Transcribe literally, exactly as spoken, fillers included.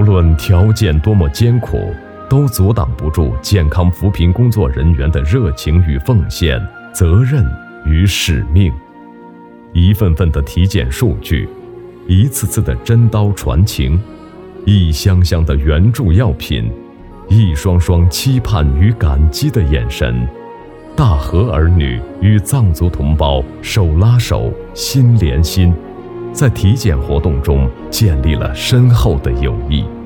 论条件多么艰苦，都阻挡不住健康扶贫工作人员的热情与奉献、责任与使命。一份份的体检数据，一次次的针刀传情，一箱箱的援助药品，一双双期盼与感激的眼神，大和儿女与藏族同胞手拉手，心连心，在体检活动中建立了深厚的友谊。